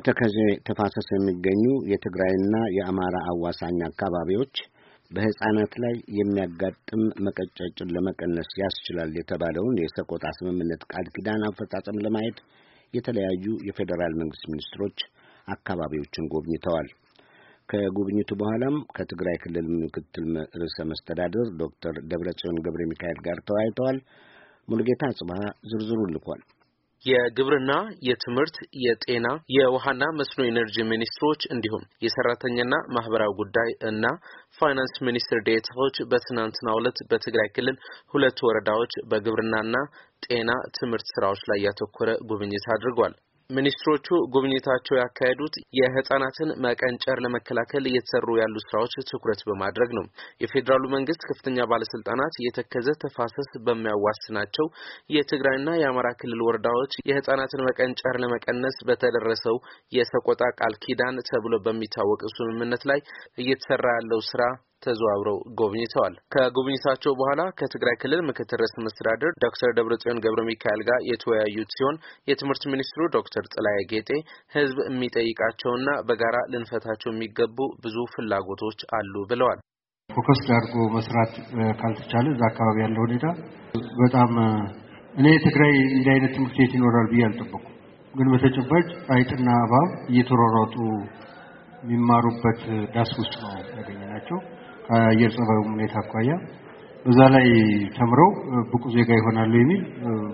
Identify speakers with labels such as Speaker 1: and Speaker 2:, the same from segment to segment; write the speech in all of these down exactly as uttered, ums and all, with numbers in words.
Speaker 1: በተከዜ ተፋሰስ የሚገኙ የትግራይና የአማራ አዋሳኝ አካባቢዎች በሕፃናት ላይ የሚያጋጥም መቀጨጭን ለመቀነስ ያስችላል የተባለውን የሰቆጣ ስምምነት ቃል ኪዳን አፈጻጸም ለማየት የተለያዩ የፌዴራል መንግስት ሚኒስትሮች አካባቢዎችን ጎብኝተዋል። ከጉብኝቱ በኋላም ከትግራይ ክልል ምክትል ርዕሰ መስተዳድር ዶክተር ደብረጽዮን ገብረ ሚካኤል ጋር ተወያይተዋል። ሙሉጌታ ጽባህ ዝርዝሩን ልኳል።
Speaker 2: የግብርና፣ የትምህርት፣ የጤና፣ የውሃና መስኖ ኢነርጂ ሚኒስትሮች እንዲሁም የሰራተኛና ማህበራዊ ጉዳይ እና ፋይናንስ ሚኒስትር ዴኤታዎች በትናንትናው ዕለት በትግራይ ክልል ሁለት ወረዳዎች በግብርናና ጤና ትምህርት ስራዎች ላይ ያተኮረ ጉብኝት አድርጓል። ሚኒስትሮቹ ጉብኝታቸው ያካሄዱት የህፃናትን መቀንጨር ለመከላከል እየተሰሩ ያሉ ስራዎች ትኩረት በማድረግ ነው። የፌዴራሉ መንግስት ከፍተኛ ባለስልጣናት የተከዘ ተፋሰስ በሚያዋስናቸው የትግራይና የአማራ ክልል ወረዳዎች የህፃናትን መቀንጨር ለመቀነስ በተደረሰው የሰቆጣ ቃል ኪዳን ተብሎ በሚታወቅ ስምምነት ላይ እየተሰራ ያለው ስራ ተዘዋውረው ጎብኝተዋል። ከጉብኝታቸው በኋላ ከትግራይ ክልል ምክትል ርዕሰ መስተዳድር ዶክተር ደብረጽዮን ገብረ ሚካኤል ጋር የተወያዩት ሲሆን የትምህርት ሚኒስትሩ ዶክተር ጥላዬ ጌጤ ህዝብ የሚጠይቃቸውና በጋራ ልንፈታቸው የሚገቡ ብዙ ፍላጎቶች አሉ ብለዋል።
Speaker 3: ፎከስ አድርጎ መስራት ካልተቻለ እዛ አካባቢ ያለው ሁኔታ በጣም እኔ ትግራይ እንዲህ አይነት ትምህርት ቤት ይኖራል ብዬ አልጠበኩም። ግን በተጨባጭ አይጥና እባብ እየተሯሯጡ የሚማሩበት ዳስ ውስጥ ነው ያገኘናቸው። ከአየር ጸባዩ ሁኔታ አኳያ በዛ ላይ ተምረው ብቁ ዜጋ ይሆናሉ የሚል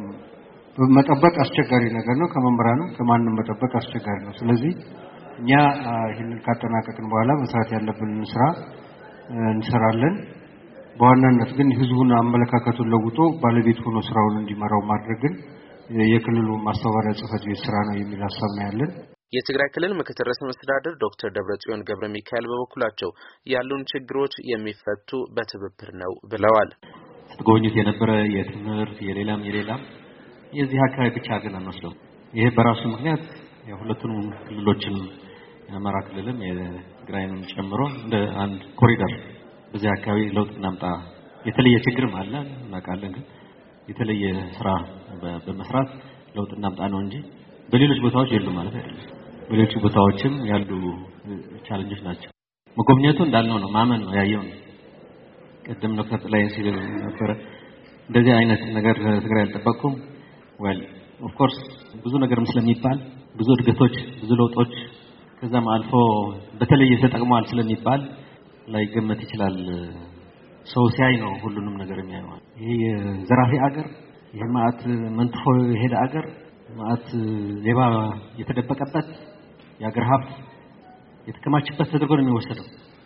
Speaker 3: መጠበቅ አስቸጋሪ ነገር ነው። ከመምህራንም ከማንም መጠበቅ አስቸጋሪ ነው። ስለዚህ እኛ ይህንን ካጠናቀቅን በኋላ መስራት ያለብንን ስራ እንሰራለን። በዋናነት ግን ህዝቡን አመለካከቱን ለውጦ ባለቤት ሆኖ ስራውን እንዲመራው ማድረግን የክልሉ ማስተባበሪያ ጽሕፈት ቤት ስራ ነው የሚል ሐሳብ ነው ያለን።
Speaker 2: የትግራይ ክልል ምክትል ርዕሰ መስተዳድር ዶክተር ደብረጽዮን ገብረ ሚካኤል በበኩላቸው ያሉን ችግሮች የሚፈቱ በትብብር ነው ብለዋል።
Speaker 4: ጎብኝት የነበረ የትምህርት የሌላም የሌላም የዚህ አካባቢ ብቻ ግን አንወስደው። ይሄ በራሱ ምክንያት የሁለቱንም ክልሎችን የአማራ ክልልም የትግራይንም ጨምሮ እንደ አንድ ኮሪደር በዚህ አካባቢ ለውጥ እናምጣ። የተለየ ችግርም አለ እናውቃለን። ግን የተለየ ስራ በመስራት ለውጥ እናምጣ ነው እንጂ በሌሎች ቦታዎች የሉ ማለት አይደለም። በሌሎች ቦታዎችም ያሉ ቻሌንጆች ናቸው። መጎብኘቱ እንዳልነው ነው፣ ማመን ነው፣ ያየው ነው። ቀደም ዶክተር ጥላዬ ሲል ነበር እንደዚህ አይነት ነገር ትግራይ አልጠበቅኩም። ዌል ኦፍ ኮርስ ብዙ ነገር ስለሚባል ብዙ እድገቶች ብዙ ለውጦች ከዛም አልፎ በተለየ ተጠቅሟል ስለሚባል ላይ ገመት ይችላል። ሰው ሲያይ ነው ሁሉንም ነገር የሚያየው። ይሄ የዘራፊ አገር የማአት መንጥፎ የሄደ አገር ማአት ሌባ የተደበቀበት የአገር ሀብት የተከማችበት ተደርጎ ነው የሚወሰደው።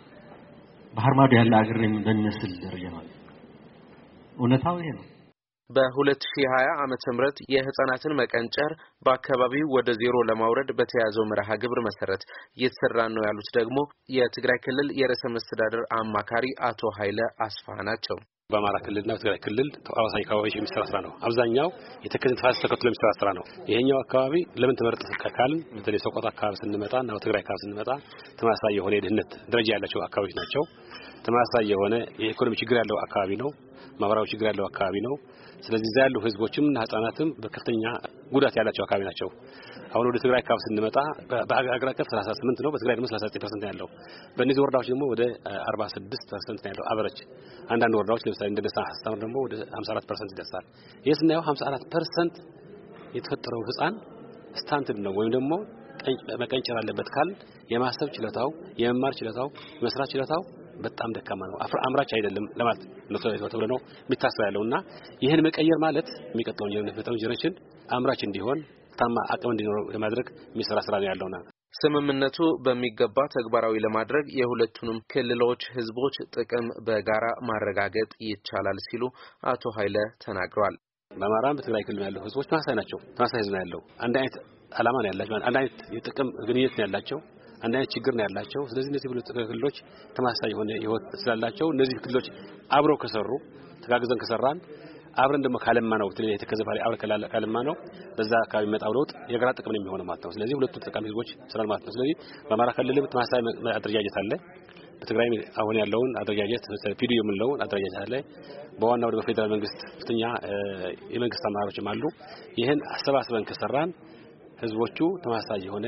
Speaker 4: ባህር ማዶ ያለ አገር በሚመስል ደረጃ ማለት እውነታው ይሄ ነው።
Speaker 2: በ2020 ዓመተ ምህረት የህፃናትን መቀንጨር በአካባቢው ወደ ዜሮ ለማውረድ በተያዘው መርሃ ግብር መሰረት እየተሰራ ነው ያሉት ደግሞ የትግራይ ክልል የርዕሰ መስተዳድር አማካሪ አቶ ኃይለ አስፋ ናቸው።
Speaker 5: በአማራ ክልልና በትግራይ ክልል ተዋሳኝ አካባቢዎች የሚሰራ ስራ ነው። አብዛኛው የተከዘ ተፋሰስ ተከትሎ የሚሰራ ስራ ነው። ይሄኛው አካባቢ ለምን ተመረጠ ካልን በተለይ ሰቆጣ አካባቢ ስንመጣና በትግራይ አካባቢ ስንመጣ ተመሳሳይ የሆነ የድህነት ደረጃ ያላቸው አካባቢዎች ናቸው። ተመሳሳይ የሆነ የኢኮኖሚ ችግር ያለው አካባቢ ነው። ማህበራዊ ችግር ያለው አካባቢ ነው። ስለዚህ እዛ ያሉ ህዝቦችም ህፃናትም በከፍተኛ ጉዳት ያላቸው አካባቢ ናቸው። አሁን ወደ ትግራይ አካባቢ ስንመጣ በአገር አቀፍ ሰላሳ ስምንት ነው፣ በትግራይ ደግሞ ሰላሳ ዘጠኝ ፐርሰንት ያለው። በእነዚህ ወረዳዎች ደግሞ ወደ አርባ ስድስት ፐርሰንት ያለው አቨሬጅ። አንዳንድ ወረዳዎች ለምሳሌ እንደ ደሳ ሐሳብ ደግሞ ወደ ሃምሳ አራት ፐርሰንት ይደርሳል። ይሄ ስናየው ሃምሳ አራት ፐርሰንት የተፈጠረው ህፃን ስታንትድ ነው ወይም ደግሞ መቀንጨር አለበት ካል የማሰብ ችሎታው የመማር ችሎታው የመስራት ችሎታው በጣም ደካማ ነው። አምራች አይደለም ለማለት ነው ተብሎ ነው የሚታሰበው ያለውና ይሄን መቀየር ማለት የሚቀጥለው የነፈጠው ጀነሬሽን አምራች እንዲሆን ታማ አቅም እንዲኖረው ለማድረግ የሚሰራ ስራ ነው ያለውና
Speaker 2: ስምምነቱ በሚገባ ተግባራዊ ለማድረግ የሁለቱንም ክልሎች ህዝቦች ጥቅም በጋራ ማረጋገጥ ይቻላል ሲሉ አቶ ኃይለ ተናግረዋል።
Speaker 5: በአማራም በትግራይ ክልል ያለው ህዝቦች ተመሳሳይ ናቸው። ተመሳሳይ ህዝብ ነው ያለው። አንድ አይነት ዓላማ ነው ያላቸው። አንድ አይነት የጥቅም ግንኙነት ነው ያላቸው። አንድ አይነት ችግር ነው ያላቸው። ስለዚህ እነዚህ ሁለት ክልሎች ተመሳሳይ የሆነ ህይወት ስላላቸው እነዚህ ክልሎች አብረው ከሰሩ ተጋግዘን ከሰራን አብረን ደግሞ ካለማ ነው ትልቅ የተከዘፋሪ አብረ ካለማ ነው በዛ አካባቢ መጣው ለውጥ የጋራ ጥቅም ነው የሚሆነው ማለት ነው። ስለዚህ ሁለቱ ተጠቃሚ ህዝቦች ስራል ማለት ነው። ስለዚህ በአማራ ክልልም ተመሳሳይ አደረጃጀት አለ። በትግራይ አሁን ያለውን አደረጃጀት ፒዲዩ የምንለውን አደረጃጀት አለ። በዋናው ወደ ፌደራል መንግስት ከፍተኛ የመንግስት አመራሮችም አሉ። ይሄን አሰባስበን ከሰራን ህዝቦቹ ተመሳሳይ የሆነ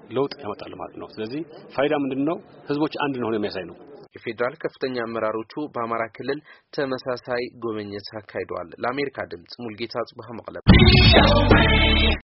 Speaker 5: ለውጥ ያመጣል ማለት ነው። ስለዚህ ፋይዳ ምንድነው? ህዝቦች አንድ ነው የሚያሳይ ነው።
Speaker 2: የፌደራል ከፍተኛ አመራሮቹ በአማራ ክልል ተመሳሳይ ጉብኝት አካሂደዋል። ለአሜሪካ ድምጽ ሙልጌታ ጽባህ መቀለ